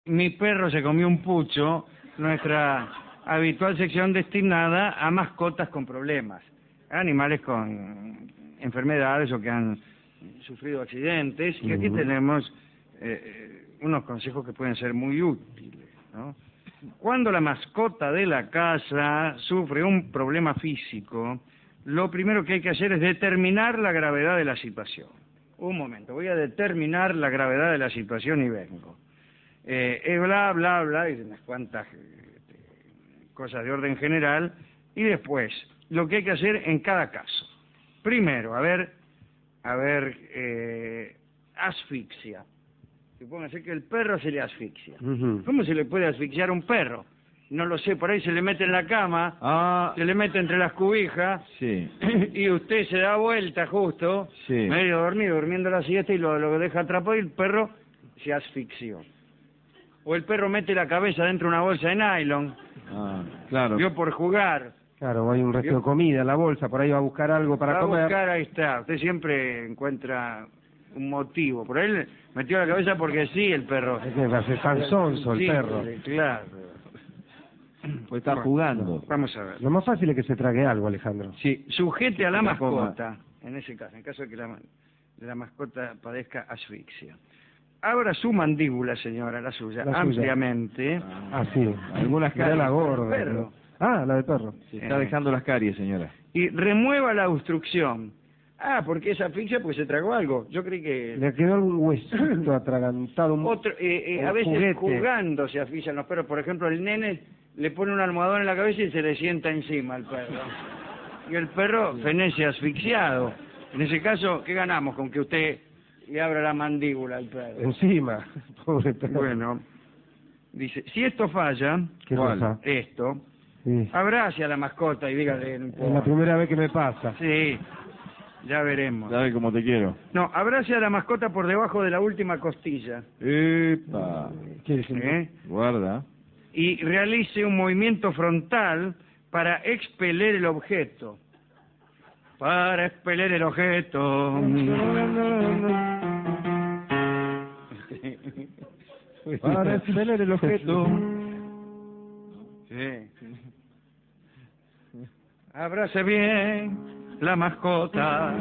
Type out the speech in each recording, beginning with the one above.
Mi perro se comió un pucho, nuestra habitual sección destinada a mascotas con problemas, animales con enfermedades o que han sufrido accidentes, y aquí tenemos unos consejos que pueden ser muy útiles, ¿no? Cuando la mascota de la casa sufre un problema físico, lo primero que hay que hacer es determinar la gravedad de la situación. Un momento, voy a determinar la gravedad de la situación y vengo. Bla, bla, bla, y unas cuantas cosas de orden general, y después, lo que hay que hacer en cada caso. Primero, asfixia. Supóngase que el perro se le asfixia. ¿Cómo se le puede asfixiar a un perro? No lo sé, por ahí se le mete en la cama, se le mete entre las cubijas, y usted se da vuelta justo, medio dormido, durmiendo la siesta, y lo deja atrapado y el perro se asfixió. O el perro mete la cabeza dentro de una bolsa de nylon, claro. vio por jugar. Claro, hay un resto de comida en la bolsa, por ahí va a buscar algo para comer. Va a buscar, ahí está. Usted siempre encuentra un motivo. Por ahí metió la cabeza porque sí, el perro. Es que hace tan sonso el perro. Claro. Puede estar jugando. Vamos a ver. Lo más fácil es que se trague algo, Alejandro. Sí, sujete a la mascota, en ese caso, en caso de que la mascota padezca asfixia. Abra su mandíbula, señora, la suya, ampliamente. Sí. Algunas caries. La gorda. Perro. La de perro. Está dejando las caries, señora. Y remueva la obstrucción. Porque es asfixia porque se tragó algo. Yo creí que... Le quedó algún huesito atragantado. A veces jugando se asfixian los perros. Por ejemplo, el nene le pone un almohadón en la cabeza y se le sienta encima al perro. Y el perro fenece asfixiado. En ese caso, ¿qué ganamos con que usted le abra la mandíbula al perro? Encima, pobre perro. Bueno, dice, si esto falla, ¿qué cosa? Esto, sí. Abrace a la mascota y dígale... Es la primera vez que me pasa. Sí, ya veremos. ¿Sabe cómo te quiero? No, abrace a la mascota por debajo de la última costilla. ¡Epa! ¿Qué decir? Guarda. Y realice un movimiento frontal para expeler el objeto. Para expeler el objeto. Para expeler el objeto. Sí. Abrace bien la mascota.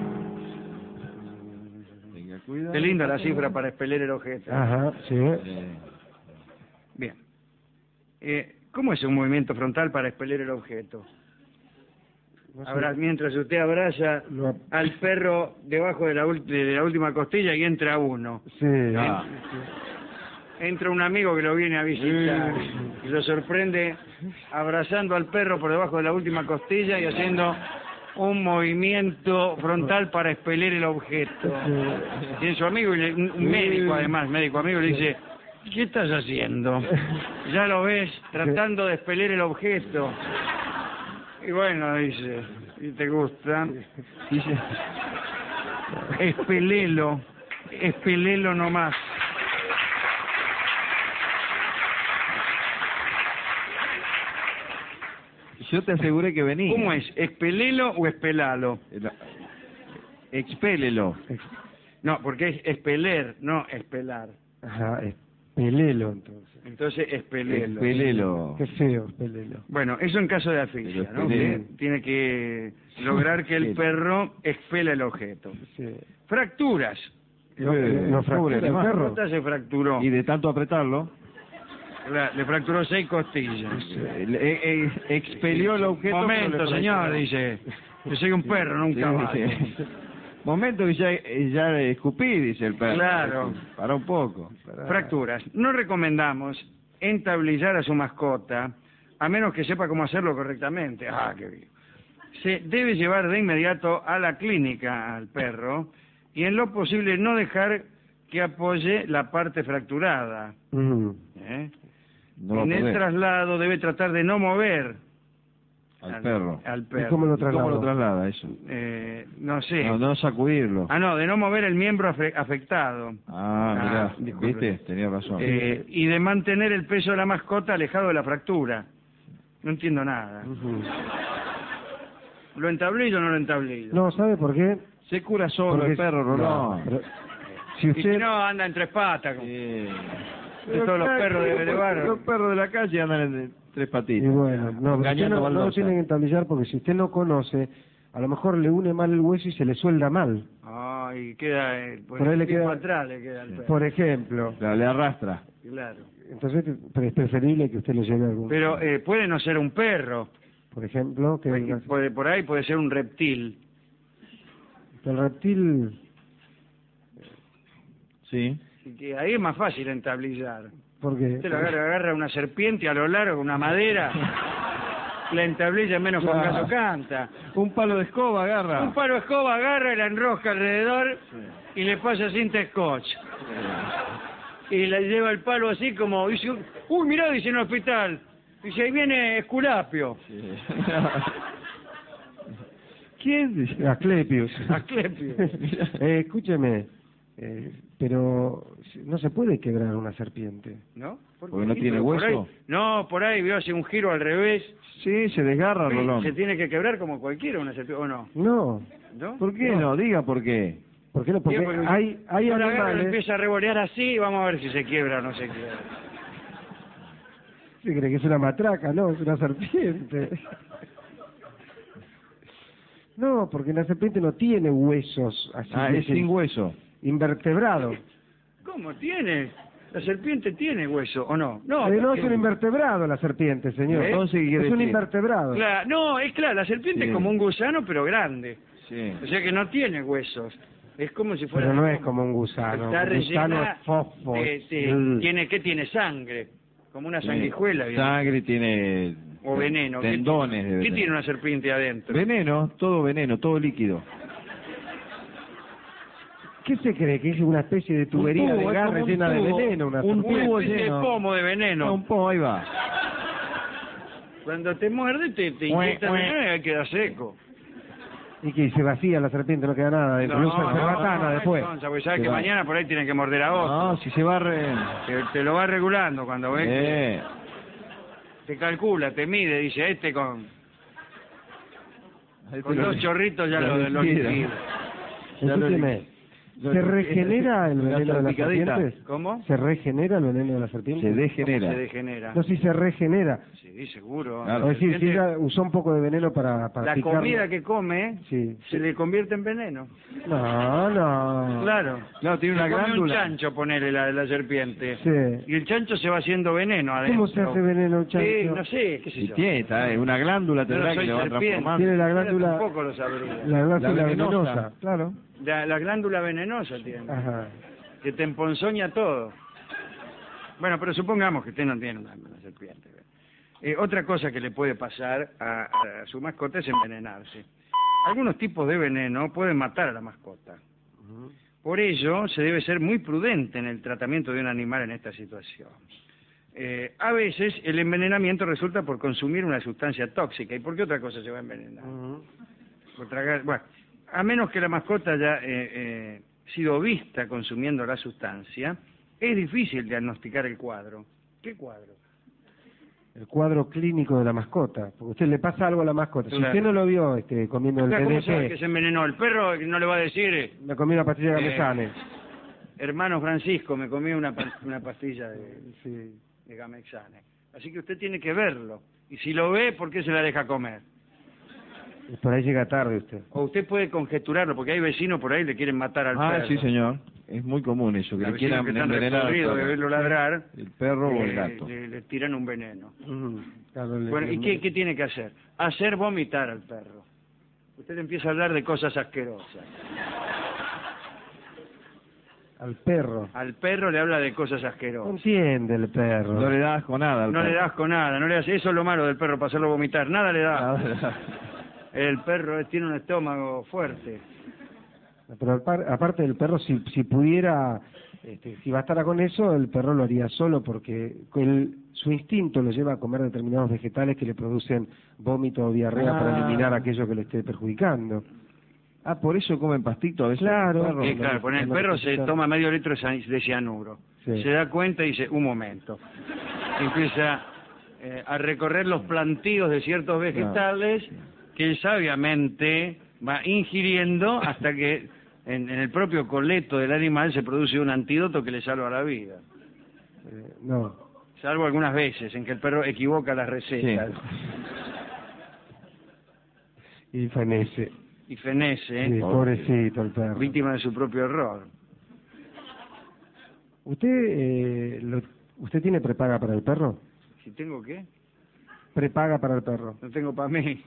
Tenga cuidado. Qué linda la cifra para expeler el objeto. Ajá, sí. Bien. ¿Cómo es un movimiento frontal para expeler el objeto? Mientras usted abraza al perro debajo de la última costilla y entra uno. Sí. Entra un amigo que lo viene a visitar y lo sorprende abrazando al perro por debajo de la última costilla y haciendo un movimiento frontal para expeler el objeto. Y su amigo, un médico además, médico amigo, le dice: ¿qué estás haciendo? Ya lo ves, tratando de expeler el objeto. Y bueno, dice, ¿y te gusta? Dice, expelelo nomás. Yo te aseguré que venía. ¿Cómo es? ¿Expelelo o espelalo? Expélelo. No, porque es expeler, no espelar. Ajá, expelelo entonces. Entonces, expelelo. Expélelo. Qué feo, expelelo. Bueno, eso en caso de asfixia, ¿no? Usted tiene que lograr que el perro expela el objeto. Sí. Fracturas. ¿No fractura el La perro? mascota se fracturó. Y de tanto apretarlo, Le fracturó 6 costillas. expelió el objeto. Momento, señor, dice. Yo soy un perro, no un caballo. Momento que ya escupí, dice el perro. Claro. Para un poco. Fracturas. No recomendamos entablillar a su mascota, a menos que sepa cómo hacerlo correctamente. Qué bien. Se debe llevar de inmediato a la clínica al perro y en lo posible no dejar que apoye la parte fracturada. No en el traslado debe tratar de no mover al perro. ¿Y cómo lo traslada eso? No sé. No sacudirlo. No, de no mover el miembro afectado. Mirá, ¿viste? Tenía razón. Y de mantener el peso de la mascota alejado de la fractura. No entiendo nada. ¿Lo entablillo o no lo entablillo? No, ¿sabe por qué? Se cura solo el perro, Rolón. Si usted... Y si no, anda en 3 patas. todos los perros de barrio. Los perros de la calle andan en tres Y patitas. bueno, no, pero usted no lo tienen que entablillar porque si usted no conoce, a lo mejor le une mal el hueso y se le suelda mal. Ah, y queda, Por ahí le queda- atrás le queda el perro. Por ejemplo. Claro, le arrastra. Claro. Entonces es preferible que usted lo lleve a algún... Pero puede no ser un perro. Por ejemplo, que Por ahí puede ser un reptil. el reptil... Sí. Y que ahí es más fácil entablillar. Porque Usted lo agarra una serpiente a lo largo, una madera, la entablilla menos con Claro. caso canta. Un palo de escoba agarra. Un palo de escoba agarra y la enrosca alrededor y le pasa cinta scotch. Y le lleva el palo así como, dice, uy, mirá, dice en el hospital. Dice, ahí viene Esculapio. Sí. ¿Quién dice? Asclepius. Asclepio. Escúcheme, pero no se puede quebrar una serpiente. ¿No? Porque no qué? tiene Pero por hueso. ahí- no, por ahí vio hace un giro al revés. Sí, se desgarra, Rolón. Se tiene que quebrar como cualquiera una serpiente, ¿o no? No, ¿No? ¿Por qué no? Diga por qué. ¿por qué no? Porque Digo, hay yo la agarro, animales... empieza a revolear así y vamos a ver si se quiebra o no se quiebra. ¿Se cree que es una matraca? No, es una serpiente. No, porque la serpiente no tiene huesos así. Ah, es sin hueso. Invertebrado. ¿Cómo tiene? La serpiente tiene hueso, ¿o no? No, No es un invertebrado la serpiente, señor. Entonces, ¿qué quiere es un decir? invertebrado. No, es claro, la serpiente Sí. es como un gusano, pero grande. Sí. O sea que no tiene huesos. Es como si fuera... Pero no es como un gusano. Está Un gusano rellena es fosfo. tiene, ¿qué tiene? Sangre. Como una sanguijuela. ¿viste? Sangre, tiene... O veneno. Tendones. debe ¿Qué tener. tiene una serpiente adentro? Veneno, todo líquido. ¿Qué se cree? ¿Que es una especie de tubería tubo, de es garra como un llena de tubo, veneno? Una un serpiente? tubo Una especie lleno. de pomo de veneno. Un pomo, ahí va. Cuando te muerde, te inyecta veneno y ahí queda seco. Y que se vacía la serpiente, no queda nada. Incluso se ratana después. Porque sabes Se que va. mañana por ahí tiene que morder a otro. No, si se va Te lo va regulando cuando ves que te calcula, te mide, dice con dos chorritos ya lo liquida. Escúcheme, ¿se regenera el veneno de las serpientes? ¿Cómo? ¿Se regenera el veneno de las serpientes? Se degenera. Se degenera. No, si se regenera. Sí, seguro. Claro. Es decir, si ella usó un poco de veneno para La picar... comida que come Sí. se le convierte en veneno. No. Claro. Claro, tiene una Se come un glándula. chancho, ponele la serpiente. Sí. Y el chancho se va haciendo veneno adentro. ¿Cómo se hace veneno un chancho? Sí, no sé, qué sé Y yo. tiene, una glándula Yo no tendrá soy que le va serpiente. transformando. Tiene la Yo glándula... tampoco lo sabría. La glándula La venenosa. venenosa. Claro. La glándula venenosa tiene. Ajá. Que te emponzoña todo. Bueno, pero supongamos que usted no tiene una serpiente. Otra cosa que le puede pasar a su mascota es envenenarse. Algunos tipos de veneno pueden matar a la mascota. Por ello, se debe ser muy prudente en el tratamiento de un animal en esta situación. A veces, el envenenamiento resulta por consumir una sustancia tóxica. ¿Y por qué otra cosa se va a envenenar? Por tragar... Bueno, a menos que la mascota haya sido vista consumiendo la sustancia, es difícil diagnosticar el cuadro. ¿Qué cuadro? El cuadro clínico de la mascota. Porque usted le pasa algo a la mascota. Si Claro. usted no lo vio comiendo el ¿Cómo sabe que DDT, se envenenó? El perro no le va a decir, me comí una pastilla de Gamesane. hermano Francisco, me comí una pastilla Sí. de Gamexane. Así que usted tiene que verlo. Y si lo ve, ¿por qué se la deja comer? Y por ahí llega tarde usted. O usted puede conjeturarlo, porque hay vecinos por ahí que le quieren matar al perro. Sí, señor. Es muy común eso, que Los le quieran vecinos que están envenenar al recorridos de perro. verlo ladrar, El perro o el gato. le tiran un veneno. Claro, Bueno, ¿y qué tiene que hacer? Hacer vomitar al perro. Usted empieza a hablar de cosas asquerosas. Al perro. Al perro le habla de cosas No asquerosas. entiende el perro. No le da asco nada al No le perro. das con nada, no le das... Eso es lo malo del perro, para hacerlo vomitar. Nada le da. Nada. El perro tiene un estómago fuerte. Pero aparte del perro, si pudiera, si bastara con eso, el perro lo haría solo porque su instinto lo lleva a comer determinados vegetales que le producen vómito o diarrea para eliminar aquello que le esté perjudicando. Ah, por eso comen pastito a veces. Claro. Los perros. Claro, poner el perro se toma medio litro de cianuro. Sí. Se da cuenta y dice, un momento. Empieza a recorrer los plantíos de ciertos vegetales que él sabiamente va ingiriendo hasta que en el propio coleto del animal se produce un antídoto que le salva la vida. No. Salvo algunas veces en que el perro equivoca las recetas. Y fenece. Y fenece, Sí, pobrecito el perro. víctima de su propio error. ¿Usted tiene prepaga para el perro? ¿Si tengo qué? Prepaga para el perro. No tengo para mí.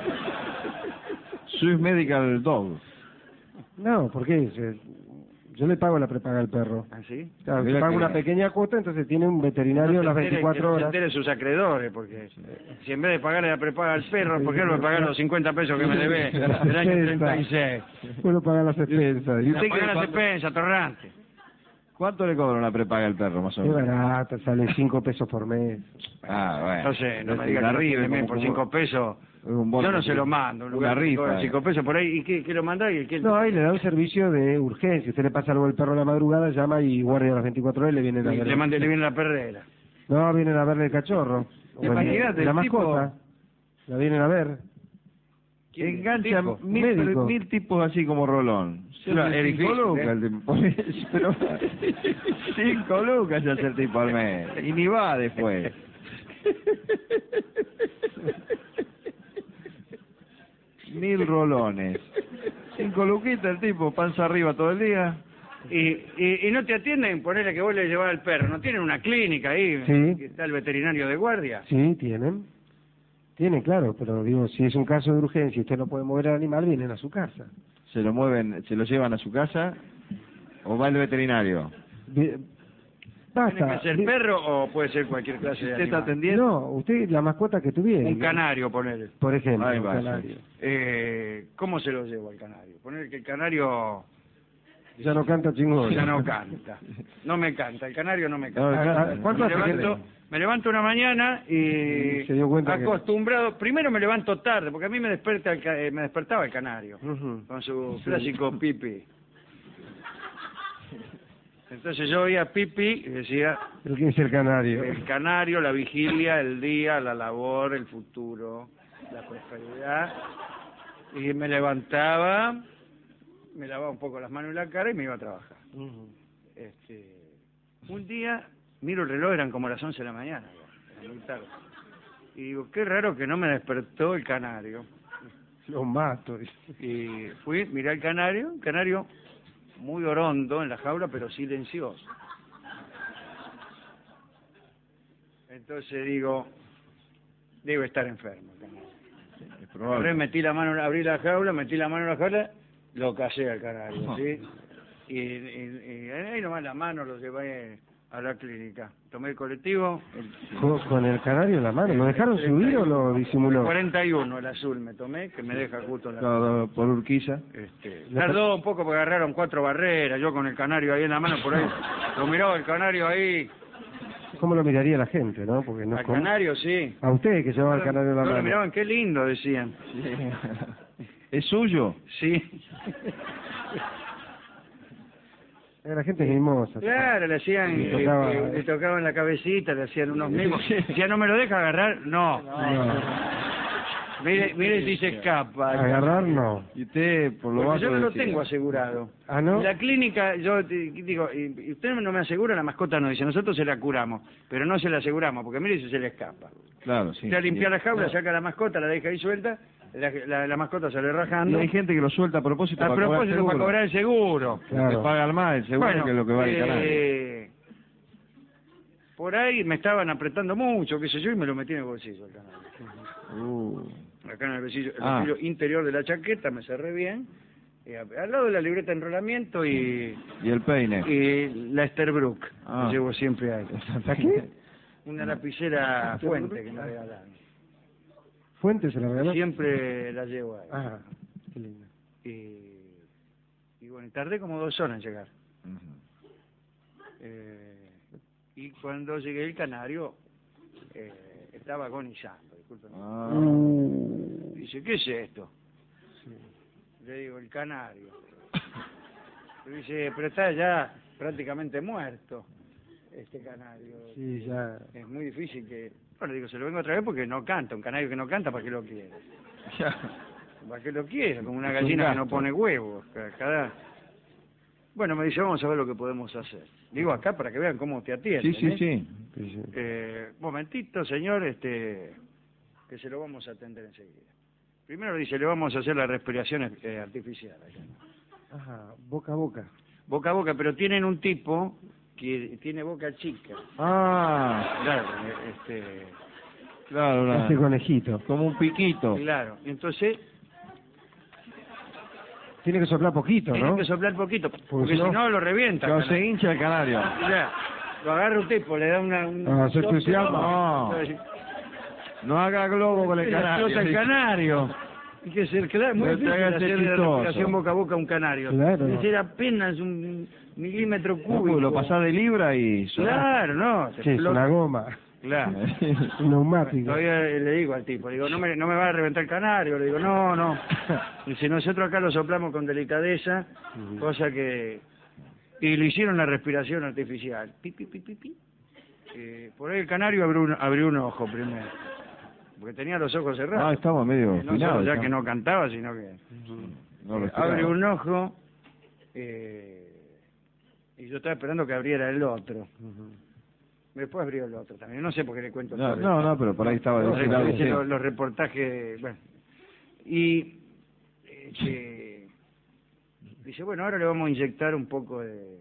Swiss Medical Dog. No, ¿por qué? Yo le pago la prepaga al perro. ¿Ah, sí? Claro, Mira se paga que- una pequeña cuota, entonces tiene un veterinario las 24 No se horas. entere sus acreedores, porque si en vez de pagarle la prepaga al perro, ¿por qué no me pagan los 50 pesos que me debe del año 36? Puedo pagar las expensas. ¿Y usted Pagar qué- las expensas, torrante. ¿Cuánto le cobra una prepaga al perro, más o Qué menos? barata, sale 5 pesos por mes. Ah, bueno. Entonces, no me Este, diga la que rifa, también como- por 5 pesos. un bono, Yo no se lo mando. en Una lugar de rifa. cobrar 5 pesos por ahí. ¿Y qué lo manda? ¿Y qué? No, ahí le da un servicio de urgencia. Usted le pasa algo al perro a la madrugada, llama y guardia a las 24 horas y le vienen a Y ver. le viene la perrera. No, vienen a verle el cachorro. O Imagínate, la el tipo- mascota. La vienen a ver. Engancha Tipo, médico. 1000 tipos así como Rolón. Claro, es 5 difícil, lucas el tipo. Pero 5 lucas ya hace el tipo al mes. Y ni va después. 1000 rolones. 5 luquitas el tipo, panza arriba todo el día. Y no te atienden, ponele que vos le llevas al perro. ¿No tienen una clínica ahí? Sí. Que está el veterinario de guardia. Sí, tienen. Tienen, claro, pero digo, si es un caso de urgencia y usted no puede mover al animal, vienen a su casa. Se lo mueven, se lo llevan a su casa o va el veterinario. Vi- ¿Tiene que Basta. ser perro o puede ser cualquier clase de ¿Usted está animal? atendiendo? No, usted, la mascota que tuviera. Un canario, ponele. Por ejemplo, Ahí un va, canario. ¿Cómo se lo llevo al canario? Ponele que el canario Ya no canta chingón. ya no canta. No me canta, el canario no me No, canta. ¿Cuánto me, hace levanto, me levanto una mañana y Se dio cuenta que- acostumbrado, primero me levanto tarde, porque a mí me despertaba el canario, Ujú. con su clásico pipi. Entonces yo oía pipi y decía, ¿Pero quién es el canario? el canario, la vigilia, el día, la labor, el futuro, la prosperidad. Y me levantaba, me lavaba un poco las manos y la cara y me iba a trabajar. Ujú. Un día, miro el reloj, eran como las 11 de la mañana, ya, era muy tarde. Y digo, qué raro que no me despertó el canario. Lo mato. Y fui, miré al canario, un canario muy orondo en la jaula, pero silencioso. Entonces digo, debe estar enfermo el canario. Es probable. Metí la mano, abrí la jaula, metí la mano en la jaula, lo casé al canario, ¿sí? Y ahí nomás la mano lo llevé a la clínica. Tomé el colectivo, Con el canario en la mano. ¿Lo dejaron subir o lo disimuló? 41 el azul me tomé, que me deja justo en la... Todo por Urquiza. Tardó un poco porque agarraron 4 barreras, yo con el canario ahí en la mano, por ahí, lo miraba el canario ahí, ¿Cómo lo miraría la gente, no? Porque no al ¿cómo? canario sí. A usted que llevaba el canario en la No, lo mano. miraban, qué lindo, decían. ¿Es suyo? Sí. La gente es mimosa. Claro, le hacían, le tocaban la cabecita, le hacían unos mimos. Ya no me lo deja agarrar, no. Mire si se escapa. Agarrar no. Y usted, por lo Porque bajo... yo no lo decía, tengo asegurado. Ah, ¿no? En la clínica, yo digo, y usted no me asegura, la mascota no dice, nosotros se la curamos, pero no se la aseguramos, porque mire si se le escapa. Claro, sí. Usted a limpiar la jaula, Claro. saca la mascota, la deja ahí suelta, la mascota sale Y rajando. hay gente que lo suelta a propósito, A para propósito, para cobrar el seguro. Claro. Le pagan más el seguro Bueno, que lo que vale el canario. por ahí me estaban apretando mucho, qué sé yo, y me lo metí en el bolsillo el canario. Acá en el bolsillo interior de la chaqueta, me cerré bien, al lado de la libreta de enrolamiento y Y el peine. la Esterbrook, Ah. que llevo siempre ahí. ¿La qué? Una lapicera fuente que me regalaron. ¿Fuente se la regaló? Siempre la llevo ahí. Ah, qué lindo. Y bueno, tardé como 2 horas en llegar. Ujú. Y cuando llegué el canario, estaba agonizando, discúlpenme. Ah. Dice, ¿qué es esto? Le digo, el canario. Le dice, pero está ya prácticamente muerto este canario. Sí, ya. Es muy difícil que... Bueno, digo, se lo vengo otra vez porque no canta. Un canario que no canta, ¿para qué lo quiere? ¿Para qué lo quiere? Como una Es un gallina que no gasto. pone huevos. Cada... Bueno, me dice, vamos a ver lo que podemos hacer. Digo acá para que vean cómo te atienden. Sí. Momentito, señor, que se lo vamos a atender enseguida. Primero dice, le vamos a hacer la respiración artificial. Ajá, boca a boca. Boca a boca, pero tienen un tipo que tiene boca chica. Ah, Claro, Este conejito. como un piquito. claro. Entonces, Tiene que soplar poquito, tienen ¿no? que soplar poquito, porque si si no- no lo revienta. Que carajo. se hincha el canario. Ya, lo agarra un tipo, le da Ah, se entusiasma. No. No haga globo con el canario. Explota el canario. Hay que ser claro, muy No te difícil hagas hacer de chistoso. respiración boca a boca a un canario. Claro. Es decir, apenas un milímetro cúbico. Lo pasás de libra y... Claro, no. se Sí, es explota. una goma. Claro. Un neumático. Todavía le digo al tipo, digo, no me va a reventar el canario. Le digo, no. Y si nosotros acá lo soplamos con delicadeza, cosa que... Y le hicieron la respiración artificial. Pi, pi, pi, pi, pi. Por ahí el canario abrió un ojo primero. Porque tenía los ojos cerrados. Ah, estamos medio No solo finados. ya que no cantaba, sino que... No respiraba. abre un ojo y yo estaba esperando que abriera el otro. Después abrió el otro también. No sé por qué le cuento todo esto. No, pero por ahí estaba de No, ese lado. dice Sí. los reportajes, bueno. Y dice, bueno, ahora le vamos a inyectar un poco de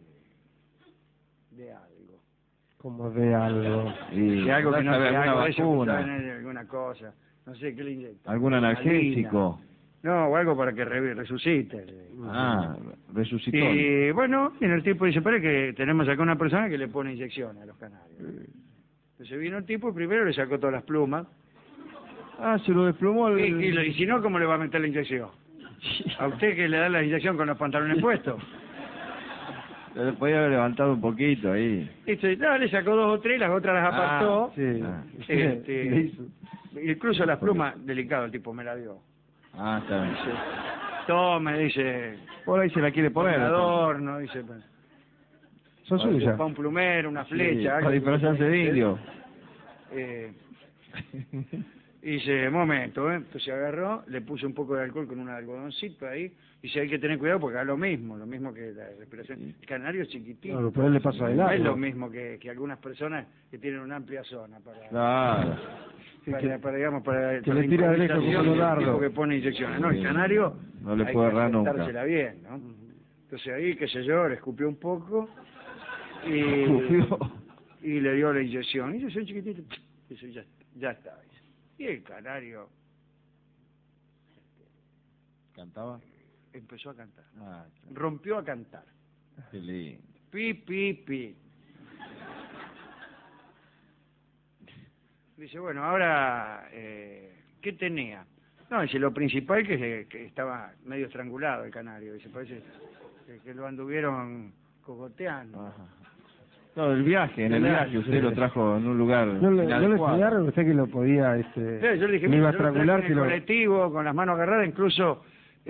algo. Como de algo. Y De algo que no sabe, sea alguna algo de eso, que vacuna, saben, alguna cosa. No sé qué le inyecta. algún analgésico. No, o algo para que resucite. Ah, resucitó. Y bueno, y el tipo dice, espere que tenemos acá una persona que le pone inyecciones a los canarios. Entonces vino el tipo y primero le sacó todas las plumas. Ah, se lo desplumó el... Y si no, ¿cómo le va a meter la inyección? A usted que le da la inyección con los pantalones puestos. Le podía haber levantado un poquito ahí. Le sacó 2 o 3, las otras las apartó. Sí. Ah. Le hizo. Incluso las plumas, delicado, el tipo me la dio. Ah, está bien. Dice, tome, dice, Por ahí se la quiere poner. un adorno, dice, Son suyas. para un plumero, una Sí, flecha. para algo. disfrazarse de indio. Y dice, momento, entonces agarró, le puso un poco de alcohol con un algodoncito ahí, y dice, hay que tener cuidado porque da lo mismo que la respiración. El canario es chiquitito. Claro, pero él le pasa de No largo. es lo mismo que algunas personas que tienen una amplia zona para... Claro. Sí, digamos, para que le tira de lejos como improvisación un y el dardo. tipo que pone inyecciones. No, el canario No le hay puede que errar nunca. aceptársela bien, ¿no? Entonces ahí, qué sé yo, le escupió un poco Escupió. y le dio la inyección. Inyección chiquitita, dice, ya está. Dice. Y el canario ¿Cantaba? empezó a cantar. Ah, Rompió a cantar. qué lindo. Pi, pi, pi. Dice, bueno, ahora, ¿qué tenía? No, dice, lo principal que estaba medio estrangulado el canario. Dice, parece que lo anduvieron cogoteando. Ajá. No, el viaje, en el viaje usted lo trajo en un lugar ¿No le inadecuado. enseñaron a usted que lo podía, Yo le dije, me iba a yo lo traje estrangular en si el lo... colectivo, con las manos agarradas, incluso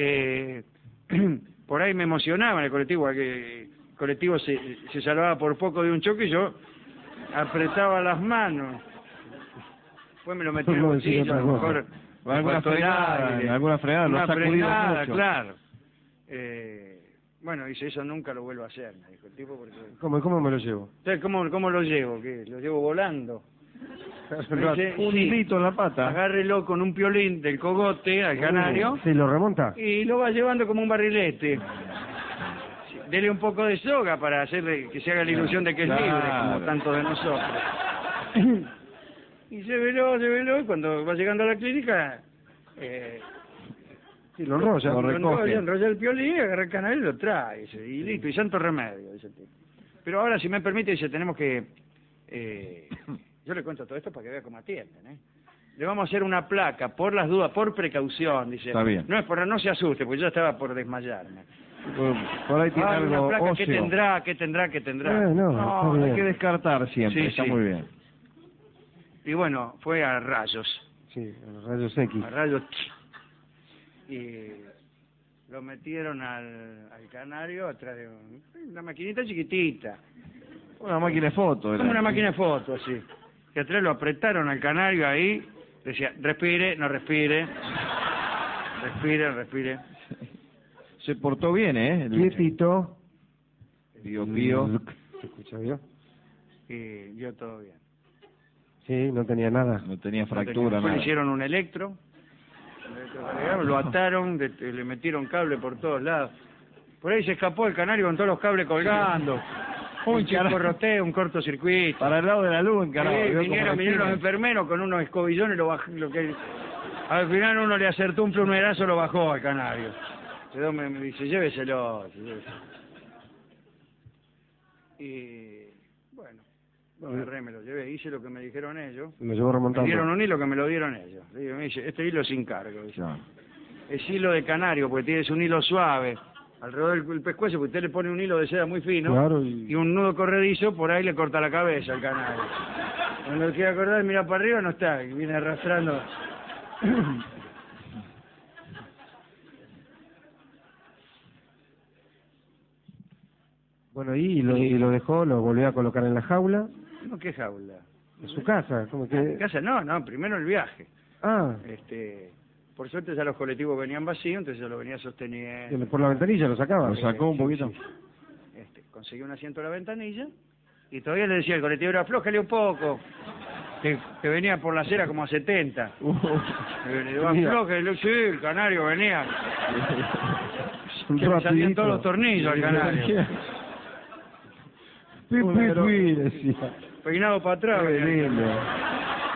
por ahí me emocionaba en el colectivo, que el colectivo se salvaba por poco de un choque y yo apretaba las manos. Después me lo metí en el No, sí, bolsillo, a lo otra mejor... O alguna faltó el frenada, aire, alguna frenada, lo una ha sacudido frenada, mucho. claro. Bueno, dice, eso nunca lo vuelvo a hacer, me dijo el tipo, porque... ¿Cómo me lo llevo? Entonces, ¿cómo lo llevo? ¿Qué? ¿Lo llevo volando? Dice, Un sí, hilito en la pata. agárrelo con un piolín del cogote al canario ¿Sí, lo remonta? y lo va llevando como un barrilete. Sí, dele un poco de soga para hacerle que se haga la ilusión de que es libre, Claro. como tanto de nosotros. Y llévelo, y cuando va llegando a la clínica... Sí, lo enrolla. Lo recoge. enrolla el piolín, agarra el canario y lo trae, dice, y listo, y santo remedio, dice el tipo. Pero ahora, si me permite, dice, tenemos que... yo le cuento todo esto para que vea cómo atienden, ¿eh? Le vamos a hacer una placa, por las dudas, por precaución, dice. Está bien. No es por, no se asuste, porque yo estaba por desmayarme. Por ahí tiene Una algo placa, óseo. ¿qué tendrá? no, está Hay bien. que descartar siempre, Sí, está sí. muy bien. Y bueno, fue a rayos. Sí, los rayos X. A rayos. Y lo metieron al canario atrás de una maquinita chiquitita. Una máquina de fotos. era. Como una máquina de fotos, así. Que atrás lo apretaron al canario ahí. Decía, respire, no respire. Respire. Se portó bien, ¿eh? Quietito. Pío Pío. ¿Se escucha bien? Y dio todo bien. Sí, no tenía nada. No tenía Después fractura, le nada. hicieron un electro, lo ataron, le metieron cable por todos lados. Por ahí se escapó el canario con todos los cables colgando. Un chisporroteo, un cortocircuito. Para el lado de la luz, Sí, encarado. vinieron los enfermeros con unos escobillones, al final uno le acertó un plumerazo, lo bajó al canario. Quedó, me dice, lléveselo. Y bueno, agarré, me lo llevé, hice lo que me dijeron ellos. Lo llevó Me remontando. dieron un hilo que me lo dieron ellos. Le digo, me dice, este hilo sin cargo. Dice. Claro. Es hilo de canario, porque tienes un hilo suave. Alrededor del pescuezo, porque usted le pone un hilo de seda muy fino. Claro, Y un nudo corredizo, por ahí le corta la cabeza al canario. Cuando quiere acordar, mira para arriba, no está, y viene arrastrando. Bueno, y lo dejó, lo volvió a colocar en la jaula, No, qué jaula. en su casa, como En que... casa no, primero el viaje. Ah, Por suerte ya los colectivos venían vacíos, entonces yo lo venía sosteniendo. por la ventanilla lo sacaba. Lo sacó un poquito. Conseguí un asiento a la ventanilla y todavía le decía al colectivo, aflójale un poco, que venía por la acera como a 70. Le digo, aflójale, sí, el canario venía. Un Que le salían rapidito. todos los tornillos al canario. Decía. Peinado para atrás. Qué venía el lindo. canario.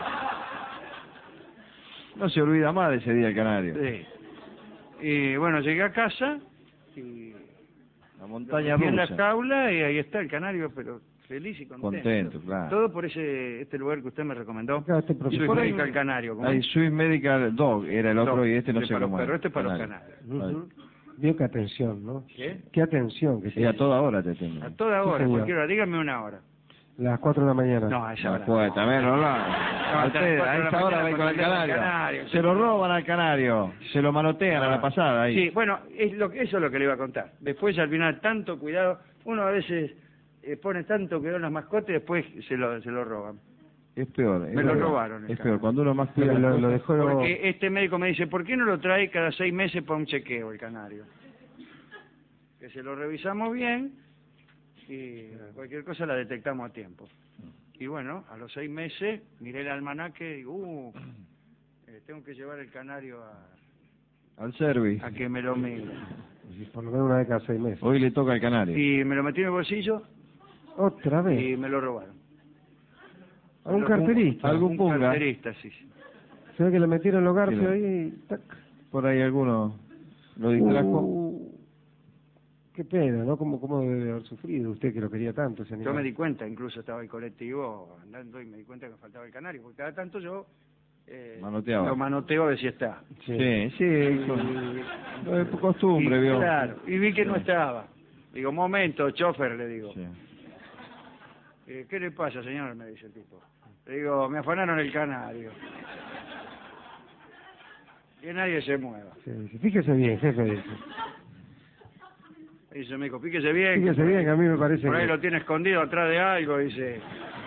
No se olvida más de ese día el canario. Sí. Y bueno, llegué a casa y La montaña metí en la rusa. jaula y ahí está el canario, pero feliz y contento. Contento, claro. Todo por este lugar que usted me recomendó. Acá este Swiss profesor ahí- Medical Canario. ¿cómo Hay es? Swiss Medical Dog, era el otro, Dog, y este no sé para cómo los es. perros, este es para los Canario. canarios. Ujú. Vio qué atención, ¿no? ¿Qué? Qué atención que Sí, a toda hora te tengo. A toda Sí, hora, señor. cualquier hora. Dígame una hora. Las 4 de la mañana. No, a esa No hora. puede, también, no, a a las usted, 4 de a la esa hora mañana va con el cuando canario. el canario. Se lo roban al canario, se lo manotean a la pasada ahí. Sí, bueno, eso es lo que le iba a contar. Después, al final, tanto cuidado. Uno a veces pone tanto cuidado en las mascotas y después se lo roban. Es peor. Me lo robaron, el Es canario. peor, cuando uno más cuida. Lo dejó... Porque este médico me dice, ¿por qué no lo trae cada 6 meses para un chequeo el canario? Que se lo revisamos bien y cualquier cosa la detectamos a tiempo. Y bueno, a los 6 meses miré el almanaque y digo, tengo que llevar el canario Al service. a que me lo mire. Por lo menos una vez cada 6 meses. Hoy le toca al canario. Y me lo metí en el bolsillo Otra vez. y me lo robaron. A un carterista. algún Un punga. carterista, sí. Se ve que le metieron los garfios Sí, ahí y... tac. Por ahí alguno lo distrajo. Qué pena, ¿no? ¿Cómo debe haber sufrido usted que lo quería tanto ese Yo animal? me di cuenta, incluso estaba el colectivo andando y me di cuenta que me faltaba el canario, porque cada tanto yo Manoteaba. lo manoteo a ver si está. Sí, lo de costumbre, Y, vio. claro, y vi que no estaba. Digo, momento, chofer, le digo. Sí. ¿Qué le pasa, señor? Me dice el tipo. Le digo, me afanaron el canario. Que nadie se mueva. Sí, sí. Fíjese bien, jefe. Dice. Dice, me dijo, fíjese bien. Fíjese bien, que a mí me parece Por ahí que... lo tiene escondido atrás de algo, dice.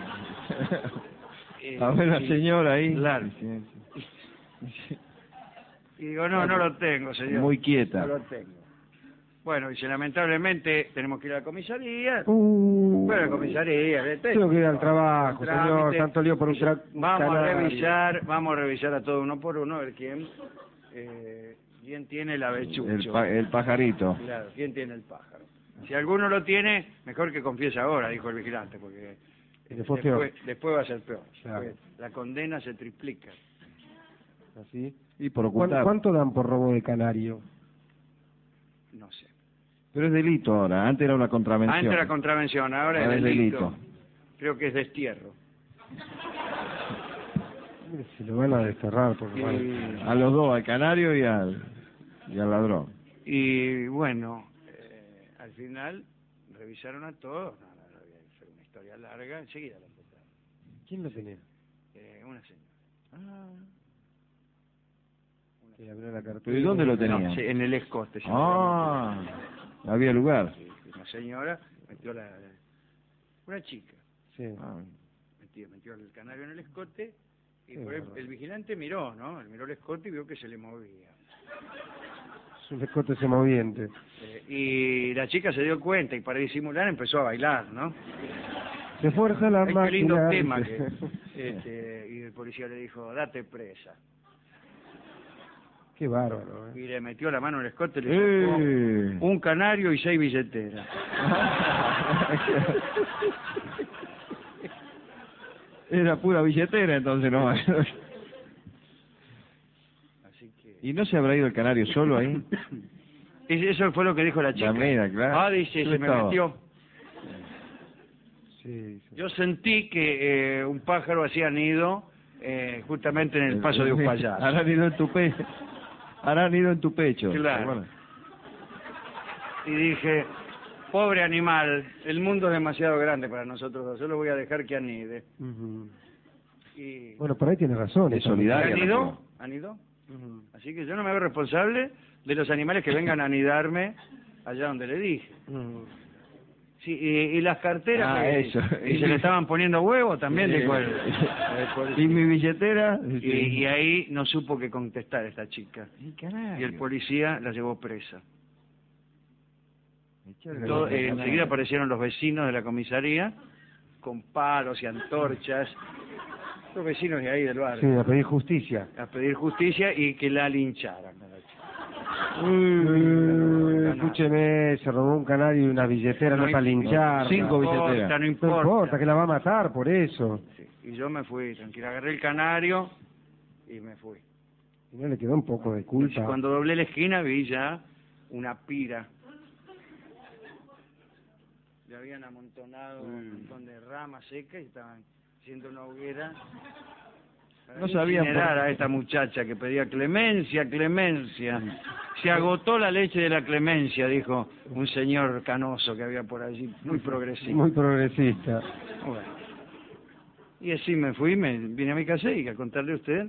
A ver la señora ahí. Claro. Sí. Y digo, no lo tengo, señor. Muy quieta. No lo tengo. Bueno, dice, lamentablemente tenemos que ir a la comisaría. Bueno, a la comisaría. Tengo que ir al trabajo, Trámite. señor. Tanto lío por un Vamos a canario. revisar a todo uno por uno, a ver quién tiene el avechucho. El pajarito. Claro, quién tiene el pájaro. Si alguno lo tiene, mejor que confiese ahora, dijo el vigilante, porque después va a ser peor. Claro. La condena se triplica. ¿Así? Y por ocultar. ¿Cuánto dan por robo de canario? No sé. Pero es delito ahora. Antes era una contravención. Antes era contravención, ahora es delito. Creo que es destierro. Se lo van a desterrar por lo menos. A los dos, al canario y al ladrón. Y bueno, al final revisaron a todos. Fue una historia larga, enseguida la empezaron. ¿Quién lo tenía? Una señora. Que abrió la cartera. ¿Pero y dónde lo tenía? No, sí, en el escote. Había lugar. Sí, una señora metió una chica. Sí. Metió el canario en el escote y Qué por ahí bárbaro. el vigilante miró, ¿no? Él miró el escote y vio que se le movía. Es un escote semoviente. Y la chica se dio cuenta y para disimular empezó a bailar, ¿no? Se fuerza la Ay, qué lindo máquina. tema y el policía le dijo, date presa. Qué bárbaro, Y le metió la mano en el escote y le sacó un canario y 6 billeteras. Era pura billetera, entonces no. Así que... ¿Y no se habrá ido el canario solo ahí? Y eso fue lo que dijo la chica. Mira, claro. Ah, dice, se me Estaba. metió. Sí, sí. Yo sentí que un pájaro hacía nido justamente en el paso de Uspallá. Hará nido en tu pecho. Hará nido en tu pecho. Claro. Bueno. Y dije, pobre animal, el mundo es demasiado grande para nosotros dos, yo lo voy a dejar que anide. Ujú. Y Bueno, por ahí tiene razón. Es eso. solidario. anidó. Ujú. Así que yo no me hago responsable de los animales que vengan a anidarme allá donde le dije. Ujú. Sí, y las carteras Ah, que eso. y se le estaban poniendo huevos también, dijo él. ¿Y mi billetera? Y ahí no supo qué contestar esta chica. Canario. Y el policía la llevó presa. Canario. Todo, enseguida aparecieron los vecinos de la comisaría con palos y antorchas, los vecinos de ahí del Sí, barrio, a pedir justicia. a pedir justicia y que la lincharan. Escúcheme, se robó un canario y una billetera, no, No para linchar. 5 No billeteras. no No importa. importa, que la va a matar por eso. Sí, y yo me fui, tranquila, agarré el canario y me fui. Y no le quedó un poco de culpa. Cuando doblé la esquina vi ya una pira. Le habían amontonado un montón de ramas secas y estaban haciendo una hoguera. Para No sabían incinerar por- a esta muchacha que pedía clemencia, clemencia. Se agotó la leche de la clemencia, dijo un señor canoso que había por allí, muy progresista. Muy progresista. Bueno. Y así me fui, me vine a mi casa y a contarle a usted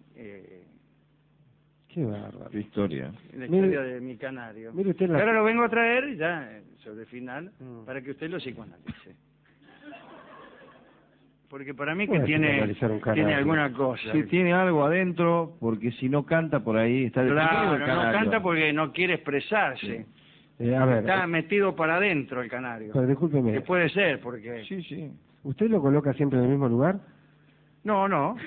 Qué bárbaro. Qué historia. la Mire- historia de mi canario. mire usted Y la- ahora lo vengo a traer ya sobre el final Mm. para que usted lo psicoanalice. Porque para mí que Puede tiene psicoanalizar un canario. tiene alguna cosa. Si tiene algo adentro, porque si no canta por ahí, está deprimido Claro, el no canario. canta porque no quiere expresarse. A ver, Está metido para adentro el canario. pero discúlpeme. Que puede ser, porque... Sí, sí. ¿Usted lo coloca siempre en el mismo lugar? No, no.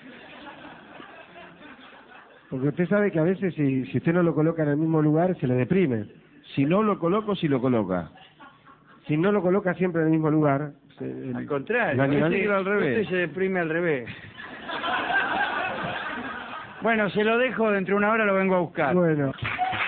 Porque usted sabe que a veces si usted no lo coloca en el mismo lugar, se le deprime. Si no lo coloco, si lo coloca. Si no lo coloca siempre en el mismo lugar... Al contrario, el animal- este- al revés. este se deprime al revés. Bueno, se lo dejo, dentro de una hora lo vengo a buscar. Bueno.